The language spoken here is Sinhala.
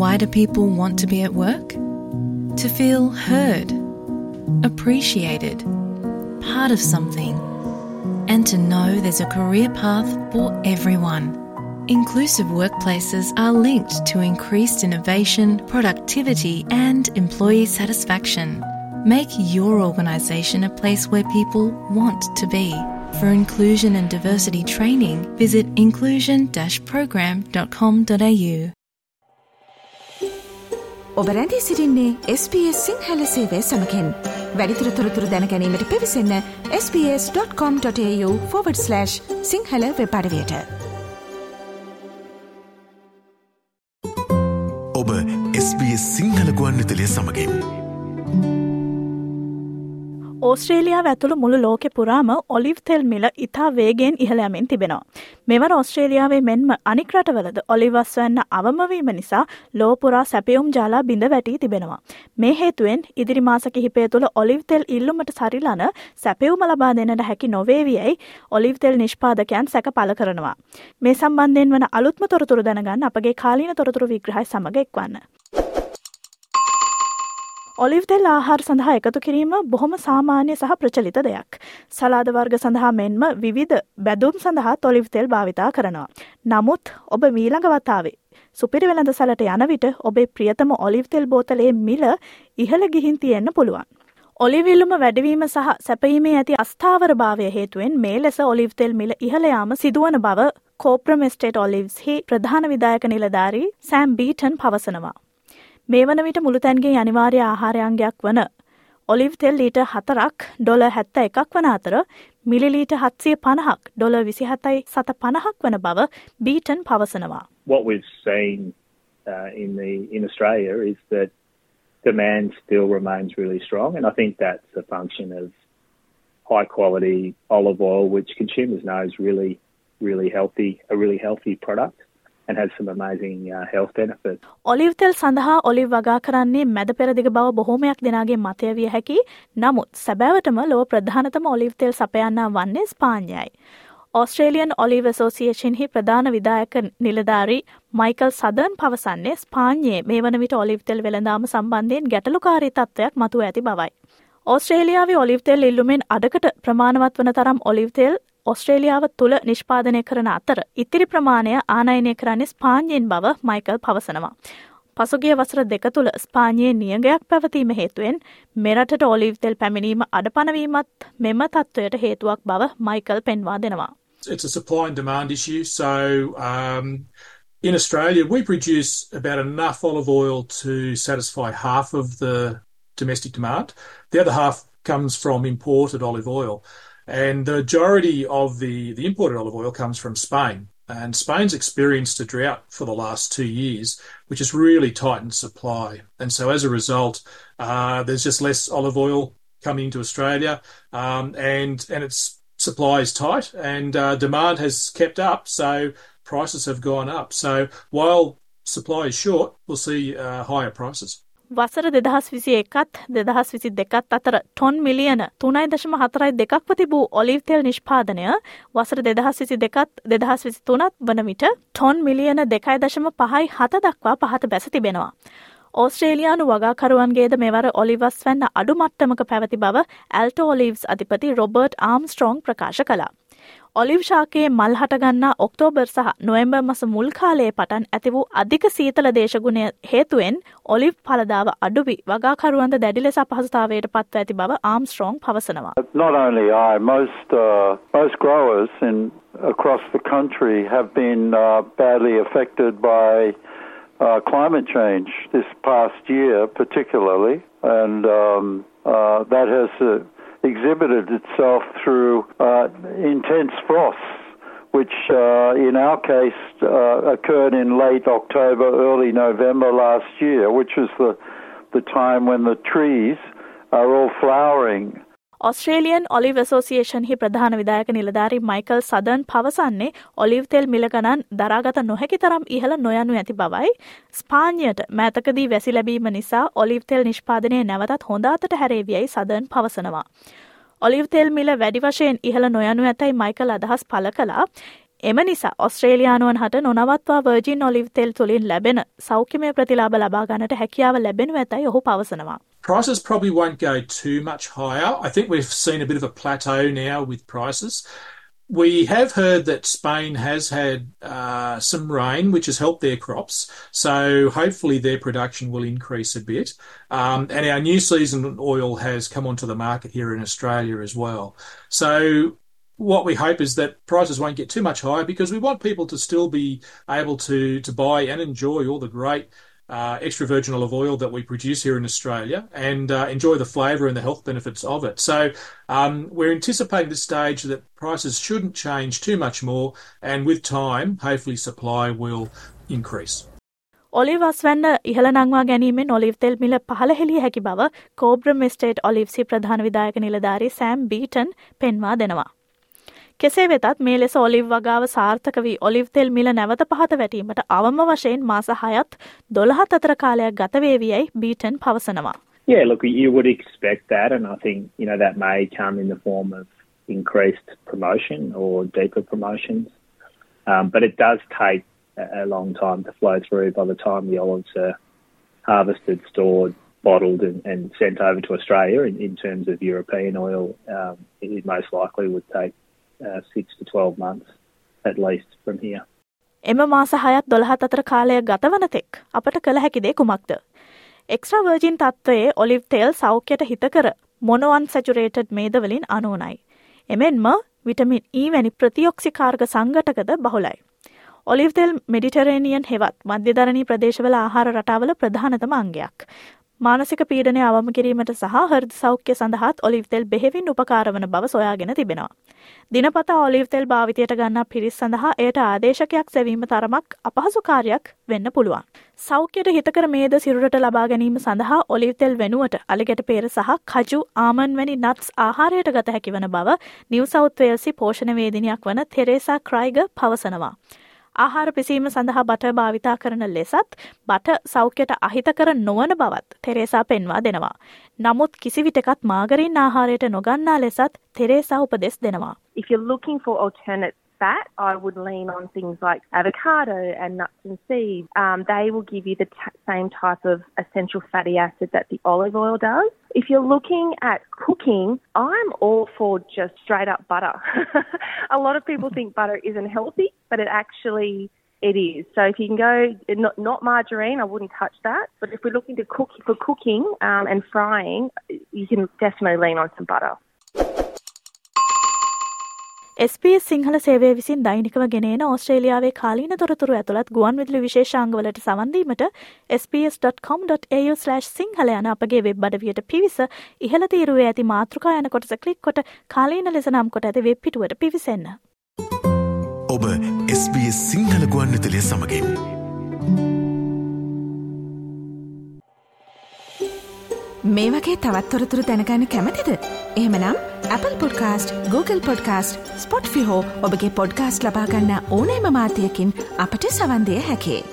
Why do people want to be at work? To feel heard, appreciated, part of something, and to know there's a career path for everyone. Inclusive workplaces are linked to increased innovation, productivity, and employee satisfaction. Make your organisation a place where people want to be. For inclusion and diversity training, visit inclusion-program.com.au. ඔබ රැඳී සිටින්නේ SBS සිංහල සේවය සමගින්. වැඩිදුර තොරතුරු දැන ගැනීමට පිවිසන්න sbs.com.au/සිංහල වෙබ් අඩවියට. ඔබ SBS සිංහල ගුවන්විදුලිය සමගින්. ඕස්ට්‍රේලියාව ඇතුළු මුළු ලෝකෙ පුරාම ඔලිව් තෙල් මිල ඉතා වේගෙන් ඉහළ යමින් තිබෙනවා. මෙවර ඕස්ට්‍රේලියාවේ මෙන්ම අනික් රටවලද ඔලිව් අස්වැන්න අවම වීම නිසා ලෝ පුරා සැපයුම් ජාලා බිඳ වැටී තිබෙනවා. මේ හේතුවෙන් ඉදිරි මාස කිහිපය තුළ ඔලිව් තෙල් ඉල්ලුමට සරිලන සැපයුම ලබා දෙන්නට හැකි නොවේවියයි ඔලිව් තෙල් නිෂ්පාදකයන් සැක පළ කරනවා. මේ සම්බන්ධයෙන් වන අලුත්ම තොරතුරු දැනගන්න අපගේ කාලීන තොරතුරු විග්‍රහය සමග එක්වන්න. ඔලිව් තෙල් ආහාර සඳහා එකතු කිරීම බොහොම සාමාන්‍ය සහ ප්‍රචලිත දෙයක්. සලාද වර්ග සඳහා මෙන්ම විවිධ බැදුම් සඳහා ඔලිව් තෙල් භාවිතා කරනවා. නමුත් ඔබ ඊළඟ වතාවේ සුපිරි වෙළඳසැලට යන විට ඔබේ ප්‍රියතම ඔලිව් තෙල් බෝතලයේ මිල ඉහළ ගිහින් තියෙන්න පුළුවන්. ඔලිව් ඉල්ලුම වැඩිවීම සහ සැපයීමේ ඇති අස්ථාවරභාවය හේතුවෙන් මේ ලෙස ඔලිව් තෙල් මිල ඉහළ යාම සිදුවන බව කෝප්‍රම් එස්ටේට් ඔලිව්ස්හි ප්‍රධාන විධායක නිලධාරී සෑම් බීටන් පවසනවා. මේ වන විට මුළුතැන්ගේ අනිවාර්ය ආහාරයන්ගයක් වන ඔලිව් තෙල් ලීට 4ක් $71ක් වන අතර මිලිලීට 750ක් $27.50ක් වන බව බීටන් පවසනවා. What we've seen in Australia is that demand still remains really strong, and I think that's a function of high quality olive oil, which consumers know is really healthy, a really healthy product. And has some amazing health benefits. Olive තෙල් සඳහා ඔලිව් වගා කරන්නේ මැද පෙරදිග බව බොහෝමයක් දෙනාගේ මතය විය හැකි. නමුත් සැබෑවටම ලොව ප්‍රධානතම ඔලිව් තෙල් සපයන්නා වන්නේ ස්පාඤ්ඤයයි. Australian Olive Association හි ප්‍රධාන විධායක නිලධාරී මයිකල් සදර්න් පවසන්නේ ස්පාඤ්ඤයේ මේ වන විට ඔලිව් තෙල් වෙළඳාම සම්බන්ධයෙන් ගැටලුකාරී තත්ත්වයක් මතුව ඇති බවයි. ඕස්ට්‍රේලියාවේ ඔලිව් තෙල් ඉල්ලුමෙන් අඩකට ප්‍රමාණවත් වන තරම් ඔලිව් තෙල් ඔස්ට්‍රේලියාව තුළ නිෂ්පාදනය කරන අතර ඉතිරි ප්‍රමාණය ආනයනය කරන්නේ ස්පාඤ්ඤයෙන් බව මයිකල් පවසනවා. පසුගිය වසර 2 තුළ ස්පාඤ්ඤයේ නියඟයක් පැවතීම හේතුවෙන් මෙරටට ඔලිව් තෙල් පැමිණීම අඩපණ වීමත් මෙම තත්ත්වයට හේතුවක් බව මයිකල් පෙන්වා දෙනවා. It's a supply and demand issue. So in Australia, we produce about enough olive oil to satisfy half of the domestic demand. The other half comes from imported olive oil. And the majority of the imported olive oil comes from Spain. And Spain's experienced a drought for the last 2 years, which has really tightened supply. And so as a result, there's just less olive oil coming into Australia, and its supply is tight, and demand has kept up, so prices have gone up. So while supply is short, we'll see higher prices. වසර 2021ත් 2022ත් අතර ටොන් මිලියන 3.42ක් තිබූ ඔලිව් තෙල් නිෂ්පාදනය වසර 2022ත් 2023ත් වන විට ටොන් මිලියන 2.57 දක්වා පහත බැස තිබෙනවා. ඕස්ට්‍රේලියානු වගාකරුවන්ගේද මෙවර ඔලිව් අස්වැන්න අඩු මට්ටමක පැවති බව ඇල්ටෝ ඔලිව්ස් අධිපති රොබර්ට් ආම්ස්ට්‍රෝං ප්‍රකාශ කළා. ඔලිව් ශාකයේ මල් හටගන්නා ඔක්තෝබර් සහ නොවැම්බර් මාස මුල් කාලයේ පටන් ඇති වූ අධික සීතල දේශගුණය හේතුවෙන් ඔලිව් ඵලදාව අඩු වී වගාකරුවන්ද දැඩි ලෙස අපහසුතාවයට පත්ව ඇති බව ආම්ස්ට්‍රෝං පවසනවා. Not only most growers across the country have been badly affected by climate change this past year particularly, and that has exhibited itself through intense frosts, which in our case occurred in late October, early November last year, which was the time when the trees are all flowering. Australian Olive Association හි ප්‍රධාන විධායක නිලධාරී මයිකල් සදර්න් පවසන්නේ ඔලිව් තෙල් මිල ගණන් දරාගත නොහැකි තරම් ඉහළ නොයනු ඇති බවයි. ස්පාඤ්ඤයට මෑතකදී වැසි ලැබීම නිසා ඔලිව් තෙල් නිෂ්පාදනය නැවතත් හොඳ අතට හැරේවියයි සදර්න් පවසනවා. ඔලිව් තෙල් මිල වැඩි වශයෙන් ඉහළ නොයනු ඇතයි මයිකල් අදහස් පළ කළා. එම නිසා ඔස්ට්‍රේලියානුවන් හට නොනවත්වා වර්ජින් ඔලිව් තෙල් තුලින් ලැබෙන සෞඛ්‍යමය ප්‍රතිලාභ ලබා ගන්නට හැකියාව ලැබෙනු ඇතයි ඔහු පවසනවා. Prices probably won't go too much higher. I think we've seen a bit of a plateau now with prices. We have heard that Spain has had some rain, which has helped their crops. So hopefully their production will increase a bit. And our new season oil has come onto the market here in Australia as well. So what we hope is that prices won't get too much higher because we want people to still be able to buy and enjoy all the great extra virgin olive oil that we produce here in Australia and enjoy the flavour and the health benefits of it. So we're anticipating at this stage that prices shouldn't change too much more, and with time, hopefully supply will increase. Olive අස්වැන්න ඉහළ නංවා ගැනීමෙන් ඔලිව් තෙල් මිල පහළ හෙළිය හැකි බව කෝබ්‍රම් එස්ටේට් ඔලිව්සි ප්‍රධාන විධායක නිලධාරී සෑම් බීටන් පෙන්වා දෙනවා. කෙසේ වෙතත් මේ ලෙස ඔලිව් වගාව සාර්ථක වී ඔලිව් තෙල් මිල නැවත පහත වැටීමට අවම වශයෙන් මාස 6ත් 12ත් අතර කාලයක් ගත වේවියයි බීටන් පවසනවා. Yeah, look, you would expect that, and I think, you know, that may come in the form of increased promotion or deeper promotions. But it does take a long time to flow through by the time the olives are harvested, stored, bottled and sent over to Australia. In terms of European oil, it most likely would take 6 to 12 months at least from here. එම මාස 6ත් 12ත් අතර කාලයක් ගතවන තෙක් අපට කළ හැකි දේ කුමක්ද? එක්ස්ට්‍රා වර්ජින් තත්ත්වයේ ඔලිව් තෙල් සෞඛ්‍යයට හිතකර මොනෝ අන්සැචුරේටඩ් මේද වලින් අනුනයි. එමෙන්ම විටමින් E වැනි ප්‍රතිඔක්සිකාර්ග සංඝටකද බහුලයි. ඔලිව් තෙල් මෙඩිටරේනියන් හෙවත් මධ්‍යධරණී ප්‍රදේශවල ආහාර රටාවල ප්‍රධානතම අංගයක්. මානසික පීඩනය අවම කිරීමට සහ හෘද සෞඛ්‍ය සඳහාත් ඔලිව් තෙල් බෙහෙවින් උපකාර වන බව සොයාගෙන තිබෙනවා. දිනපතා ඔලිව් තෙල් භාවිතයට ගන්නා පිරිස් සඳහා එයට ආදේශකයක් සෙවීම තරමක් අපහසු කාර්යයක් වෙන්න පුළුවන්. සෞඛ්‍යයට හිතකර මේද සිරුරට ලබා ගැනීම සඳහා ඔලිව් තෙල් වෙනුවට අලිගැට පෙර සහ කජු, ආමන් වැනි නට්ස් ආහාරයට ගත හැකි වන බව නිව් සවුත් වේල්සි පෝෂණ වේදිනියක් වන තෙරේසා ක්‍රයිග පවසනවා. ආහාර පිසීම සඳහා බටර් භාවිතා කරන ලෙසත් බටර් සෞඛ්‍යයට අහිතකර නොවන බවත් තෙරේසා පෙන්වා දෙනවා. නමුත් කිසිවිටකත් මාගරින් ආහාරයට නොගන්නා ලෙසත් තෙරේසා උපදෙස් දෙනවා. If you're looking for alternate fat, I would lean on things like avocado and nuts and seeds. They will give you the same type of essential fatty acid that the olive oil does. If you're looking at cooking, I'm all for just straight up butter. A lot of people think butter isn't healthy, but it is. So if you can go, not margarine, I wouldn't touch that. But if we're looking to for cooking and frying, you can definitely lean on some butter. SBS Sinhala සේවය විසින් දෛනිකව ගෙනෙන ඕස්ට්‍රේලියාවේ කාලීන තොරතුරු ඇතුළත් ගුවන්විදුලි විශේෂාංගවලට සවන් දීමට sbs.com.au/සිංහල යන අපගේ වෙබ් අඩවියට පිවිස ඉහළ තීරුවේ ඇති මාතෘකා යන කොටස ක්ලික් කොට කාලීන ලෙස නම් කොට ඇති වෙබ් පිටුවට පිවිසෙන්න. ඔබ SBS සිංහල ගුවන්විදුලිය සමගින් මේ වගේ තවත් තොරතුරු දැනගන්න කැමතිද? එහෙමනම් Apple Podcast, Google Podcast, Spotify හෝ ඔබගේ පොඩ්කාස්ට් ලබා ගන්න ඕනෑම මාධ්‍යයකින් අපට සවන් දිය හැකියි.